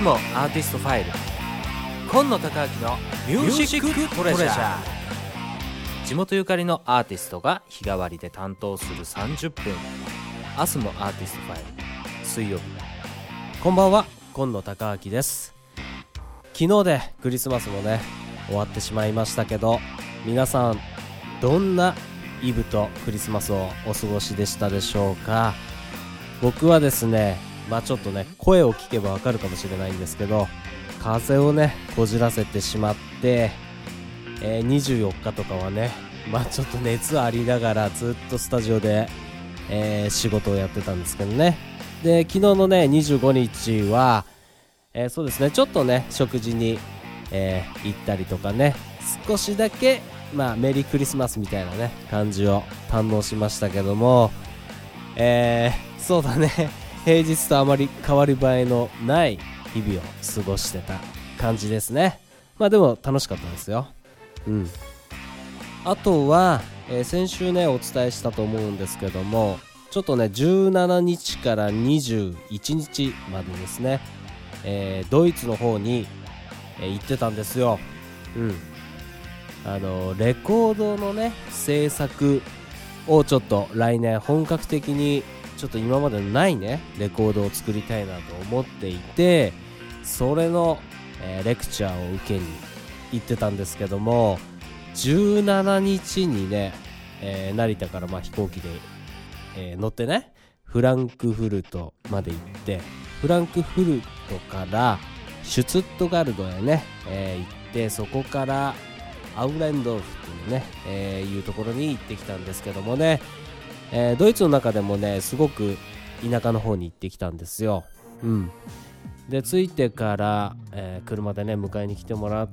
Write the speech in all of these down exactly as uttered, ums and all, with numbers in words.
スモアーティストファイル、今野孝明のミュージックトレジャー。地元ゆかりのアーティストが日替わりで担当するさんじゅっぷん、アスモアーティストファイル、水曜日。 こんばんは、今野孝明です。昨日でクリスマスもね終わってしまいましたけど、皆さんどんなイブとクリスマスをお過ごしでしたでしょうか。僕はですね、まあちょっとね声を聞けばわかるかもしれないんですけど、風邪をねこじらせてしまって、えー、にじゅうよっかとかはね、まあちょっと熱ありながらずっとスタジオで、えー、仕事をやってたんですけどね。で昨日のねにじゅうごにちは、えー、そうですね、ちょっとね食事に、えー、行ったりとかね、少しだけまあメリークリスマスみたいなね感じを堪能しましたけども、えー、そうだね平日とあまり変わり映えのない日々を過ごしてた感じですね。まあでも楽しかったですよ。うん。あとは、えー、先週ねお伝えしたと思うんですけども、ちょっとねじゅうしちにちからにじゅういちにちまでですね、えー、ドイツの方に、えー、行ってたんですよ。うん。あのレコードのね制作をちょっと来年本格的にちょっと今までのないねレコードを作りたいなと思っていて、それの、えー、レクチャーを受けに行ってたんですけども、じゅうしちにちにね、えー、成田からまあ飛行機で、えー、乗ってねフランクフルトまで行って、フランクフルトからシュツットガルドへね、えー、行って、そこからアウレンドルフっていうね、えー、いうところに行ってきたんですけどもね、えー、ドイツの中でもねすごく田舎の方に行ってきたんですよ。うん。で着いてから、えー、車でね迎えに来てもらって、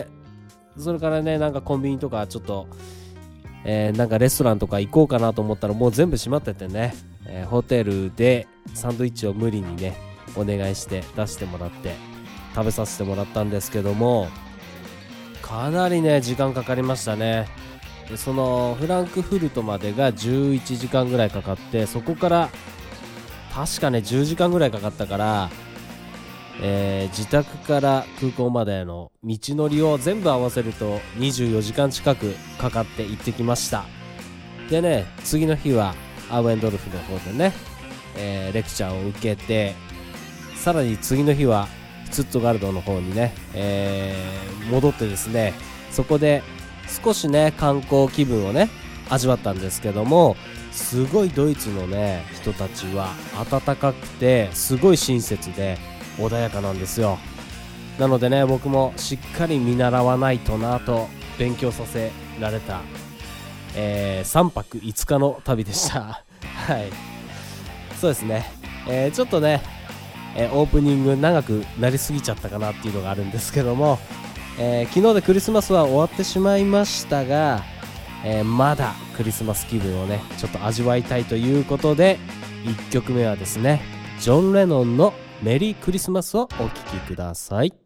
それからねなんかコンビニとかちょっと、えー、なんかレストランとか行こうかなと思ったらもう全部閉まっててね、えー、ホテルでサンドイッチを無理にねお願いして出してもらって食べさせてもらったんですけども、かなりね時間かかりましたね。でそのフランクフルトまでがじゅういちじかんぐらいかかって、そこから確かねじゅうじかんぐらいかかったから、えー、自宅から空港までの道のりを全部合わせるとにじゅうよじかん近くかかって行ってきました。でね次の日はアウエンドルフの方でね、えー、レクチャーを受けて、さらに次の日はツットガルドの方にね、えー、戻ってですね、そこで少しね観光気分をね味わったんですけども、すごいドイツのね人たちは温かくてすごい親切で穏やかなんですよ。なのでね僕もしっかり見習わないとなと勉強させられた、えー、さんぱくいつかの旅でしたはい、そうですね、えー、ちょっとね、えー、オープニング長くなりすぎちゃったかなっていうのがあるんですけども、えー、昨日でクリスマスは終わってしまいましたが、えー、まだクリスマス気分をねちょっと味わいたいということで、いっきょくめはですねジョン・レノンのメリークリスマスをお聴きください。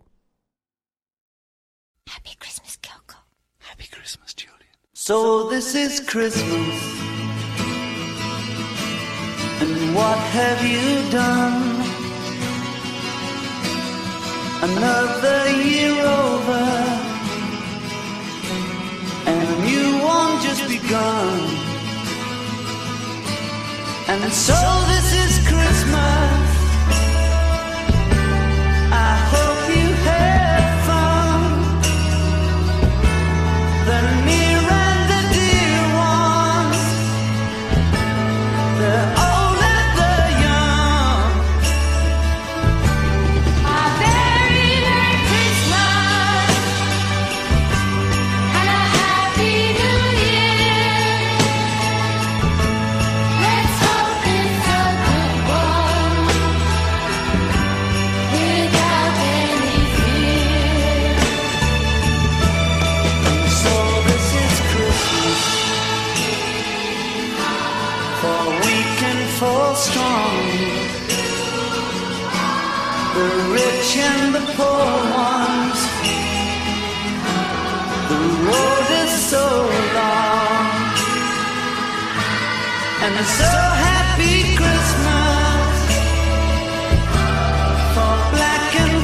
Happy Christmas, Kyoko. Happy Christmas, Julian. So this is Christmas, and what have you done? Another year over, and a new one just begun. And so this is Christmas. I hope you had fun. The near and the dear ones, the old and the young. A very Merry Christmas and a Happy New Year. Let's hope it's a good one without any fear. So this is Christmas, for weak and for strong, the rich and the poor ones. The road is so long, and so happy Christmas for black and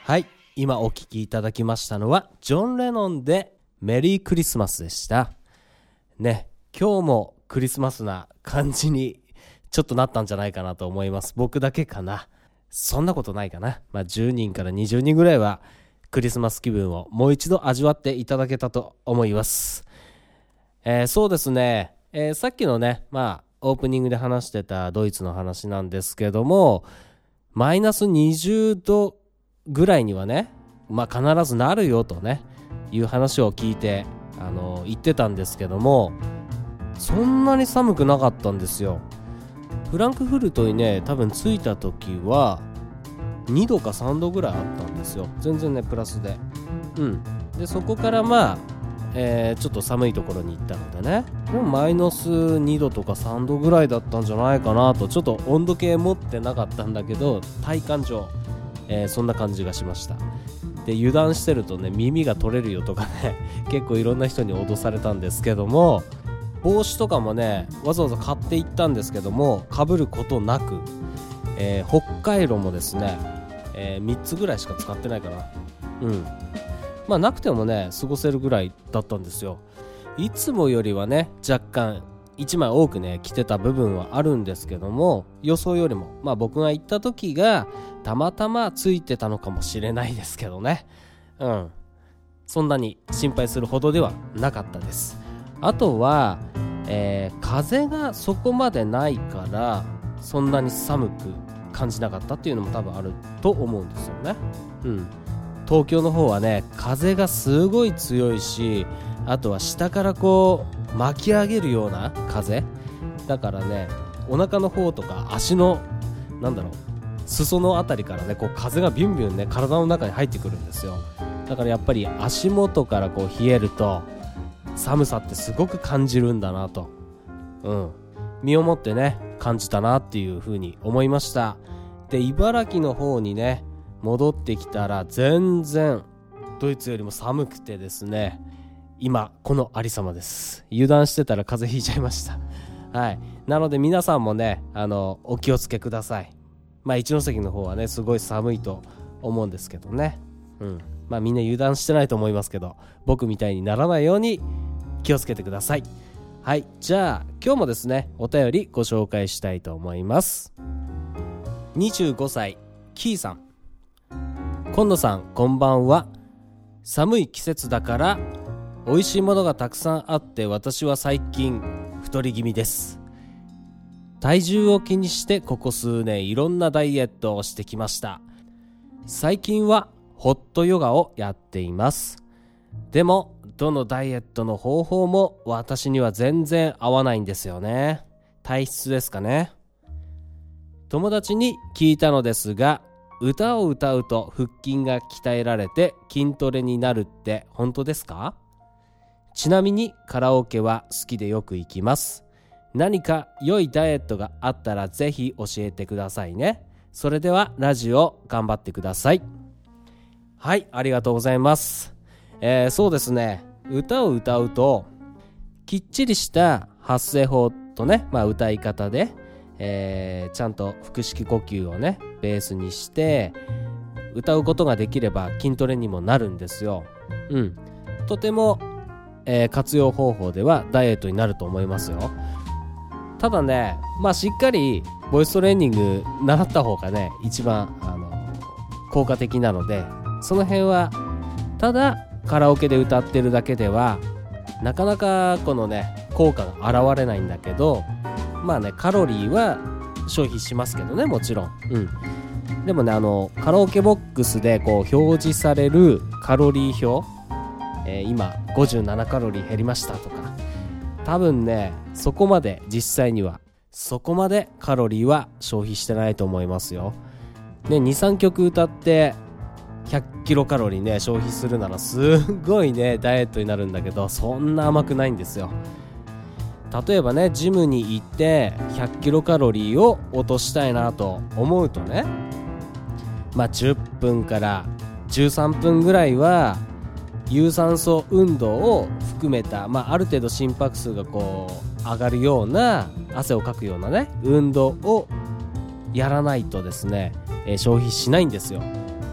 はい、今お聴きいただきましたのはジョン・レノンでメリークリスマスでしたね。今日もクリスマスな感じにちょっとなったんじゃないかなと思います。僕だけかな。そんなことないかな。まあじゅうにんからにじゅうにんぐらいはクリスマス気分をもう一度味わっていただけたと思います。えー、そうですね、えー、さっきのね、まあオープニングで話してたドイツの話なんですけども、マイナスにじゅうどぐらいにはね、まあ必ずなるよとねいう話を聞いて、あの言ってたんですけども、そんなに寒くなかったんですよ。フランクフルトにね多分着いた時はにどかさんどぐらいあったんですよ。全然ねプラスで、うんでそこからまあ、えー、ちょっと寒いところに行ったのでね、でもマイナスにどとかさんどぐらいだったんじゃないかなと。ちょっと温度計持ってなかったんだけど体感上、えー、そんな感じがしました。で油断してるとね耳が取れるよとかね結構いろんな人に脅されたんですけども、帽子とかもねわざわざ買っていったんですけども被ることなく、えー、北海道もですね、えー、みっつぐらいしか使ってないかな。うんまあなくてもね過ごせるぐらいだったんですよ。いつもよりはね若干いちまい多くね着てた部分はあるんですけども、予想よりもまあ僕が行った時がたまたまついてたのかもしれないですけどね、うんそんなに心配するほどではなかったです。あとは、えー、風がそこまでないからそんなに寒く感じなかったっていうのも多分あると思うんですよね。うん東京の方はね風がすごい強いし、あとは下からこう巻き上げるような風だからね、お腹の方とか足のなんだろう裾のあたりからねこう風がビュンビュンね体の中に入ってくるんですよ。だからやっぱり足元からこう冷えると寒さってすごく感じるんだなと、うん身をもってね感じたなっていう風に思いました。で茨城の方にね戻ってきたら全然ドイツよりも寒くてですね、今このありさまです。油断してたら風邪ひいちゃいましたはいなので皆さんもねあのお気をつけください。まあ一ノ関の方はねすごい寒いと思うんですけどね、うんまあみんな油断してないと思いますけど、僕みたいにならないように気をつけてください。はいじゃあ今日もですねお便りご紹介したいと思います。にじゅうごさいキーさん、今野さんこんばんは。寒い季節だから美味しいものがたくさんあって私は最近太り気味です。体重を気にしてここ数年いろんなダイエットをしてきました。最近はホットヨガをやっています。でもどのダイエットの方法も私には全然合わないんですよね。体質ですかね。友達に聞いたのですが、歌を歌うと腹筋が鍛えられて筋トレになるって本当ですか？ちなみにカラオケは好きでよく行きます。何か良いダイエットがあったらぜひ教えてくださいね。それではラジオ頑張ってください。はい、ありがとうございます。えー、そうですね、歌を歌うときっちりした発声法とね、まあ、歌い方で、えー、ちゃんと腹式呼吸をねベースにして歌うことができれば筋トレにもなるんですよ。うんとても、えー、活用方法ではダイエットになると思いますよ。ただね、まあしっかりボイストレーニング習った方がね一番あの効果的なので、その辺はただカラオケで歌ってるだけではなかなかこのね効果が現れないんだけど、まあねカロリーは消費しますけどね、もちろん。うんでもね、あのカラオケボックスでこう表示されるカロリー表、えー、今ごじゅうななカロリー減りましたとか、多分ねそこまで実際にはそこまでカロリーは消費してないと思いますよ。ね、にさんきょく歌ってひゃくキロカロリーね消費するならすごいねダイエットになるんだけど、そんな甘くないんですよ。例えばねジムに行ってひゃくキロカロリーを落としたいなと思うとね、まあじゅっぷんからじゅうさんぷんぐらいは有酸素運動を含めた、まあ、ある程度心拍数がこう上がるような汗をかくようなね運動をやらないとですね、えー、消費しないんですよ。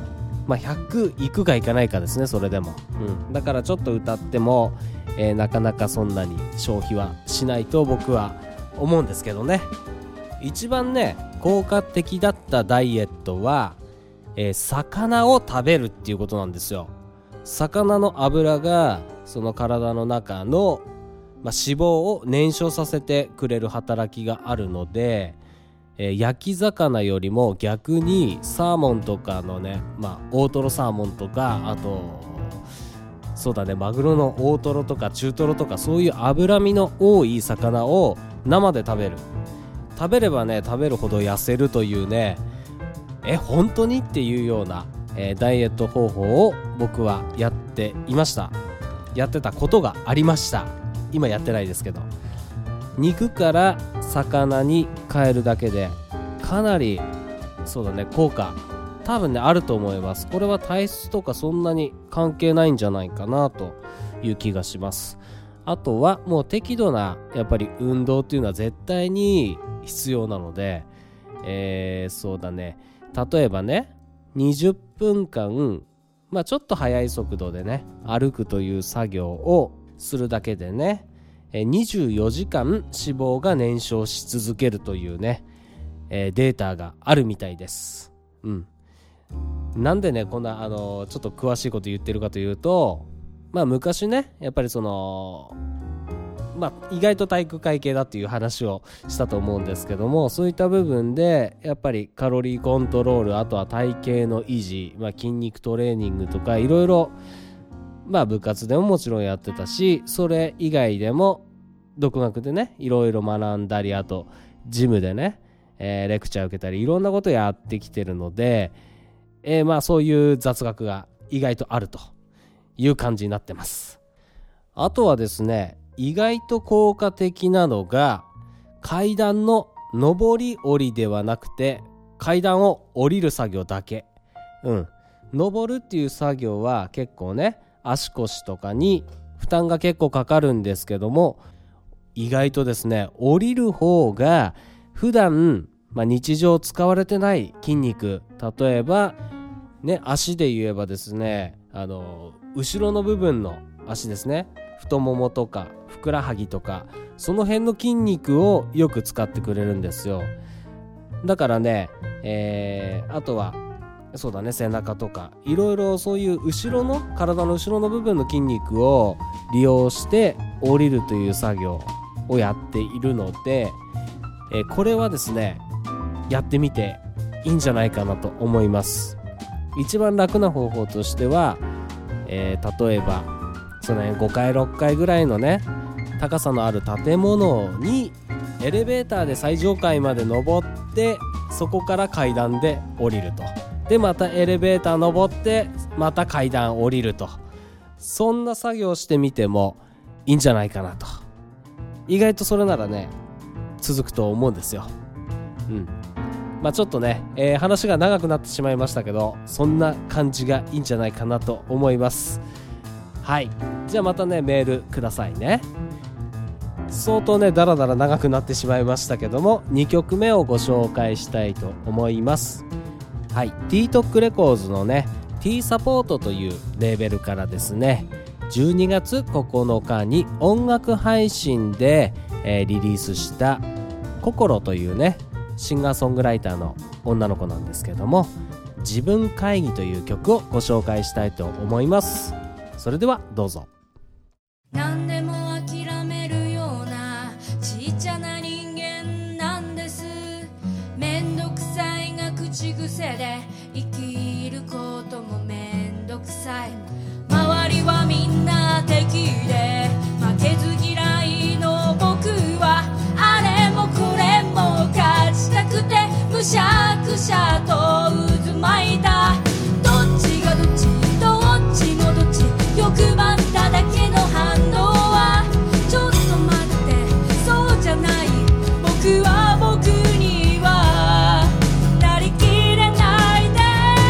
まあ、ひゃくいくかいかないかですね、それでも、うん、だからちょっと歌っても、えー、なかなかそんなに消費はしないと僕は思うんですけどね。一番ね効果的だったダイエットは、えー、魚を食べるっていうことなんですよ。魚の油がその体の中の、まあ、脂肪を燃焼させてくれる働きがあるので、えー、焼き魚よりも逆にサーモンとかのね、まあ、大トロサーモンとか、あとそうだねマグロの大トロとか中トロとか、そういう脂身の多い魚を生で食べる。食べればね食べるほど痩せるというね、え本当にっていうような、えー、ダイエット方法を僕はやっていました。やってたことがありました。今やってないですけど、肉から魚に変えるだけでかなりそうだね効果多分ねあると思います。これは体質とかそんなに関係ないんじゃないかなという気がします。あとはもう適度なやっぱり運動っていうのは絶対に必要なので、えー、そうだね例えばねにじゅっぷんかん、まあちょっと速い速度でね歩くという作業をするだけでねにじゅうよじかん脂肪が燃焼し続けるというね、えー、データがあるみたいです。うん。なんでねこんなあのー、ちょっと詳しいこと言ってるかというと、まあ昔ねやっぱりそのまあ意外と体育会系だっていう話をしたと思うんですけども、そういった部分でやっぱりカロリーコントロール、あとは体型の維持、まあ、筋肉トレーニングとかいろいろまあ部活でももちろんやってたし、それ以外でも独学でねいろいろ学んだり、あとジムでね、えー、レクチャー受けたりいろんなことやってきてるので、えー、まあそういう雑学が意外とあるという感じになってます。あとはですね意外と効果的なのが階段の上り下りではなくて階段を降りる作業だけ。うん上るっていう作業は結構ね足腰とかに負担が結構かかるんですけども、意外とですね降りる方が普段、まあ、日常使われてない筋肉、例えばね足で言えばですねあの後ろの部分の足ですね、太ももとかふくらはぎとかその辺の筋肉をよく使ってくれるんですよ。だからね、えー、あとはそうだね背中とかいろいろそういう後ろの体の後ろの部分の筋肉を利用して降りるという作業をやっているので、えー、これはですねやってみていいんじゃないかなと思います。一番楽な方法としては、えー、例えばその、ね、ごかいろっかいぐらいのね高さのある建物にエレベーターで最上階まで登って、そこから階段で降りると、でまたエレベーター登ってまた階段降りると、そんな作業してみてもいいんじゃないかなと。意外とそれならね続くと思うんですよ。うんまあちょっとね、えー、話が長くなってしまいましたけど、そんな感じがいいんじゃないかなと思います。はい、じゃあまたねメールくださいね。相当ねだらだら長くなってしまいましたけども、にきょくめをご紹介したいと思います。はい、ティートックレコーズのね T サポートというレーベルからですねじゅうにがつここのかに音楽配信で、えー、リリースしたココロというねシンガーソングライターの女の子なんですけども、自分会議という曲をご紹介したいと思います。それではどうぞ。 何でも諦めるようなちっちゃな人間なんです。めんどくさいが口癖で生きることもめんどくさい。周りはみんな敵で負けず嫌いの僕はあれもこれも勝ちたくてむしゃくしゃと渦巻いた。どっちがどっちどっちもどっち欲張っただけの反応はちょっと待ってそうじゃない。僕は僕にはなりきれないで。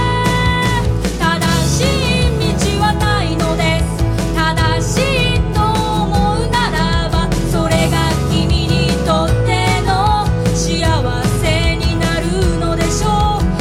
正しい道はないのです。正しいと思うならばそれが君にとっての幸せになるのでしょう。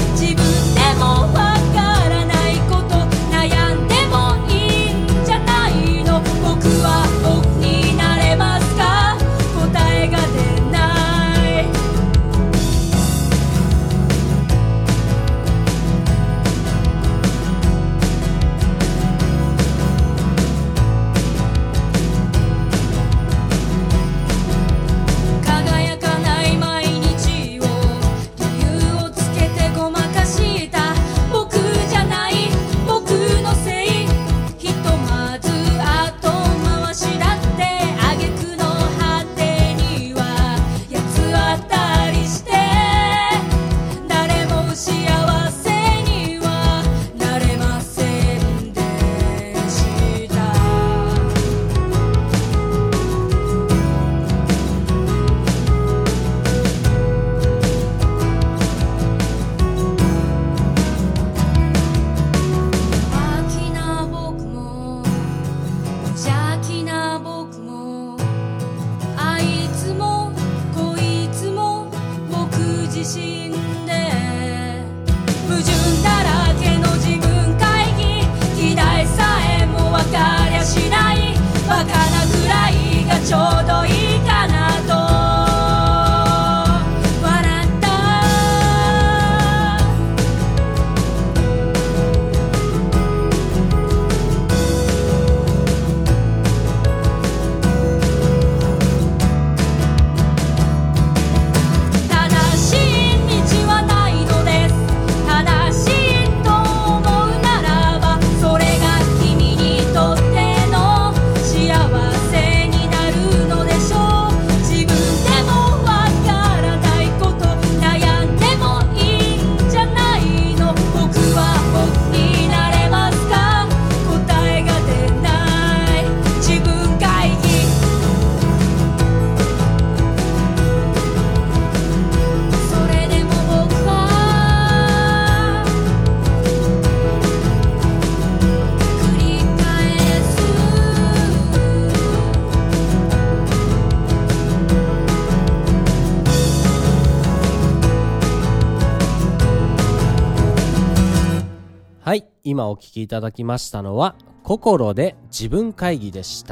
はい、今お聞きいただきましたのは心で自分会議でした。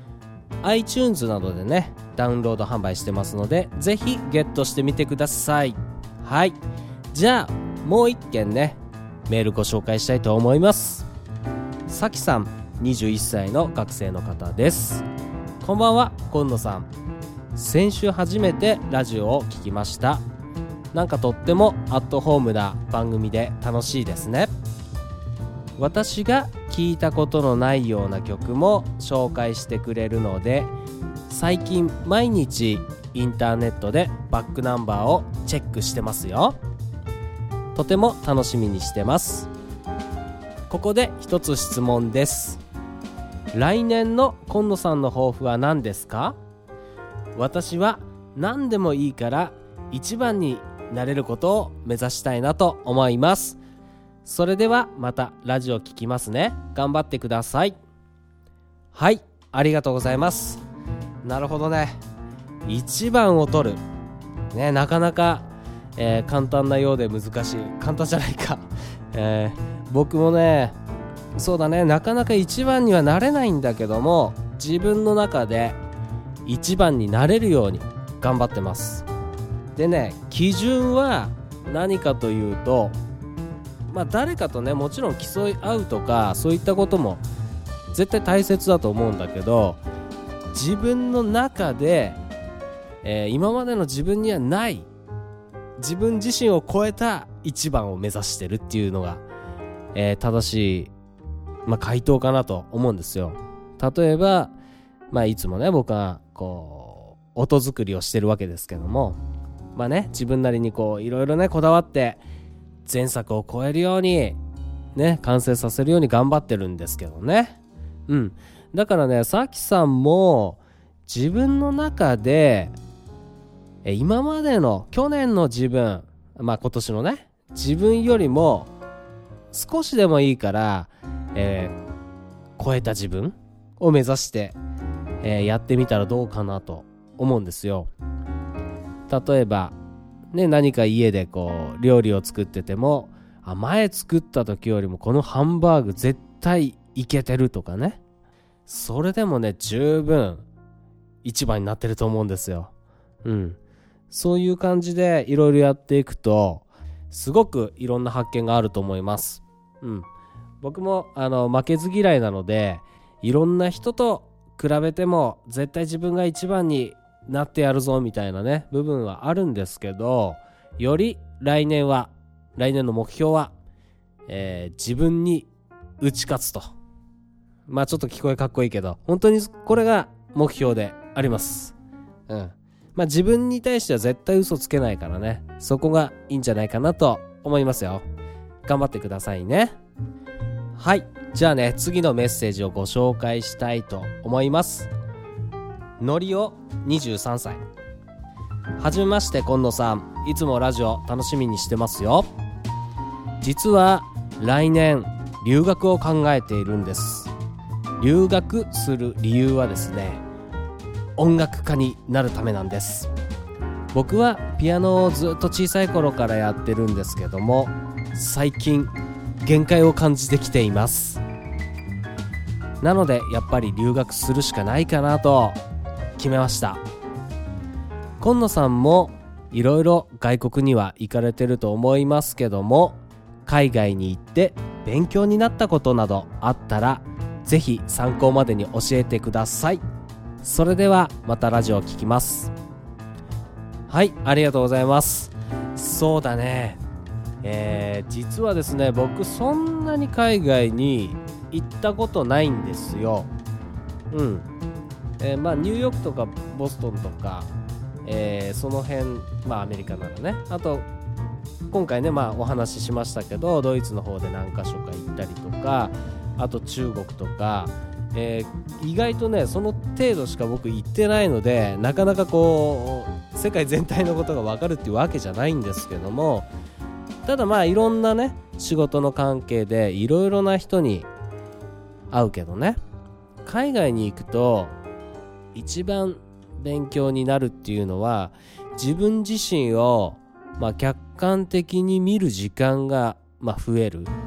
iTunes などでねダウンロード販売してますので、ぜひゲットしてみてください。はい、じゃあもう一件ねメールご紹介したいと思います。さきさん、にじゅういっさいの学生の方です。こんばんは、今野さん。先週初めてラジオを聞きました。なんかとってもアットホームな番組で楽しいですね。私が聞いたことのないような曲も紹介してくれるので、最近毎日インターネットでバックナンバーをチェックしてますよ。とても楽しみにしてます。ここで一つ質問です。来年の今野さんの抱負は何ですか？私は何でもいいから一番になれることを目指したいなと思います。それではまたラジオ聞きますね。頑張ってください。はい、ありがとうございます。なるほどね、一番を取るね、なかなか、えー、簡単なようで難しい。簡単じゃないか、えー、僕もねそうだね、なかなか一番にはなれないんだけども、自分の中で一番になれるように頑張ってます。でね、基準は何かというと、まあ誰かとねもちろん競い合うとかそういったことも絶対大切だと思うんだけど、自分の中で、えー、今までの自分にはない自分自身を超えた一番を目指してるっていうのが、えー、正しい、まあ、回答かなと思うんですよ。例えば、まあ、いつもね僕はこう音作りをしてるわけですけども、まあね自分なりにこういろいろねこだわって前作を超えるようにね完成させるように頑張ってるんですけどね。うんだからね、さきさんも自分の中でえ今までの去年の自分、まあ今年のね自分よりも少しでもいいから、えー、超えた自分を目指して、えー、やってみたらどうかなと思うんですよ。例えばね、何か家でこう料理を作ってても、あ前作った時よりもこのハンバーグ絶対いけてるとかね、それでもね十分一番になってると思うんですよ。うんそういう感じでいろいろやっていくとすごくいろんな発見があると思います。うん僕もあの負けず嫌いなので、いろんな人と比べても絶対自分が一番になってやるぞみたいなね部分はあるんですけど、より来年は来年の目標は、えー、自分に打ち勝つと、まあちょっと聞こえかっこいいけど本当にこれが目標であります。うんまあ自分に対しては絶対嘘つけないからね、そこがいいんじゃないかなと思いますよ。頑張ってくださいね。はい、じゃあね次のメッセージをご紹介したいと思います。のりおにじゅうさんさい。はじめまして、今野さん。いつもラジオ楽しみにしてますよ。実は来年留学を考えているんです。留学する理由はですね、音楽家になるためなんです。僕はピアノをずっと小さい頃からやってるんですけども、最近限界を感じてきています。なのでやっぱり留学するしかないかなと決めました。今野さんもいろいろ外国には行かれてると思いますけども、海外に行って勉強になったことなどあったらぜひ参考までに教えてください。それではまたラジオを聞きます。はい、ありがとうございます。そうだね、えー、実はですね僕そんなに海外に行ったことないんですよ。うん、えー、まあニューヨークとかボストンとか、えー、その辺、まあアメリカならね、あと今回ねまあお話ししましたけどドイツの方で何か所か行ったりとか、あと中国とか、えー、意外とねその程度しか僕行ってないので、なかなかこう世界全体のことが分かるっていうわけじゃないんですけども、ただまあいろんなね仕事の関係でいろいろな人に会うけどね、海外に行くと一番勉強になるっていうのは、自分自身をまあ客観的に見る時間がまあ増える。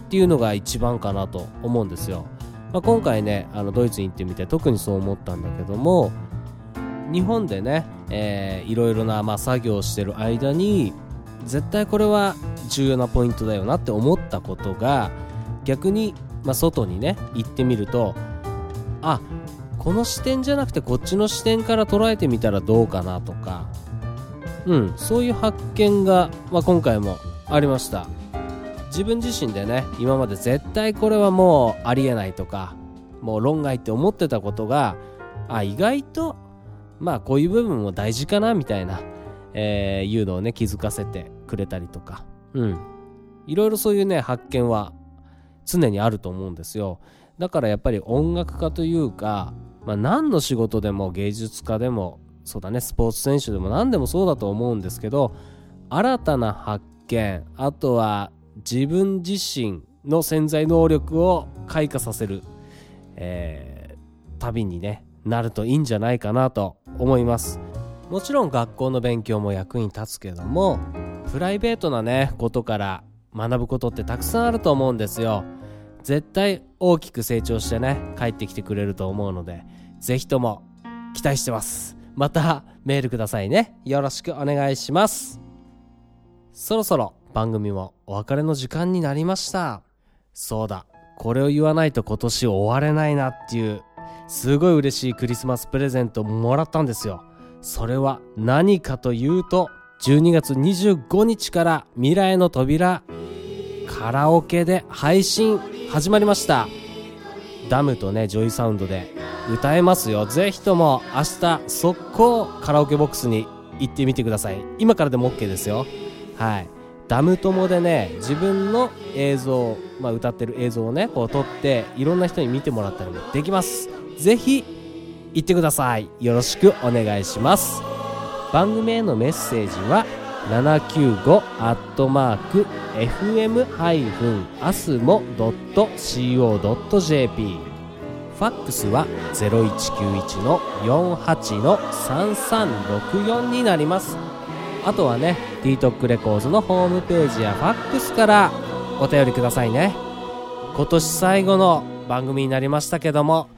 っていうのが一番かなと思うんですよ。まあ、今回ねあのドイツに行ってみて特にそう思ったんだけども、日本でね、えー、いろいろな、まあ、作業をしてる間に絶対これは重要なポイントだよなって思ったことが、逆に、まあ、外にね行ってみると、あ、この視点じゃなくてこっちの視点から捉えてみたらどうかなとか、うん、そういう発見が、まあ、今回もありました。自分自身でね今まで絶対これはもうありえないとか、もう論外って思ってたことが、あ、意外とまあこういう部分も大事かなみたいな、えー、いうのをね気づかせてくれたりとか、うん、いろいろそういうね発見は常にあると思うんですよ。だからやっぱり音楽家というか、まあ、何の仕事でも芸術家でもそうだね、スポーツ選手でも何でもそうだと思うんですけど、新たな発見、あとは自分自身の潜在能力を開花させる、えー、旅にねなるといいんじゃないかなと思います。もちろん学校の勉強も役に立つけども、プライベートなねことから学ぶことってたくさんあると思うんですよ。絶対大きく成長してね帰ってきてくれると思うので、ぜひとも期待してます。またメールくださいね。よろしくお願いします。そろそろ番組もお別れの時間になりました。そうだ、これを言わないと今年終われないなっていうすごい嬉しいクリスマスプレゼントをもらったんですよ。それは何かというと、じゅうにがつにじゅうごにちから未来の扉カラオケで配信始まりました。ダムとねジョイサウンドで歌えますよ。ぜひとも明日速攻カラオケボックスに行ってみてください。今からでも OK ですよ。はい、ダム友でね自分の映像、まあ、歌ってる映像をねこう撮っていろんな人に見てもらったりもできます。ぜひ行ってください。よろしくお願いします。番組へのメッセージはななきゅうごアットマークエフエムハイフンアスモドットシーオードットジェーピー、ファックスは ゼロいちきゅういちのよんはちのさんさんろくよん になります。あとはね ティートック レコーズのホームページやファックスからお便りくださいね。今年最後の番組になりましたけども、